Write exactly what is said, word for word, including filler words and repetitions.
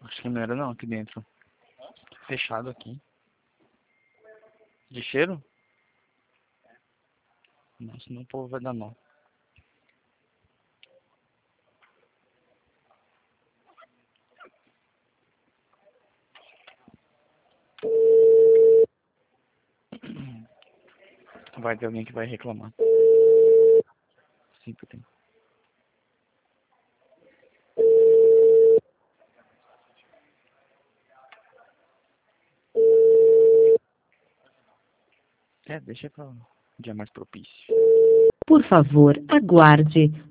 Acho que não era não, aqui dentro. Fechado aqui. De cheiro? Não, senão o povo vai dar mal. Vai ter alguém que vai reclamar. Sempre tem. É, deixa pra um dia mais propício. Por favor, aguarde.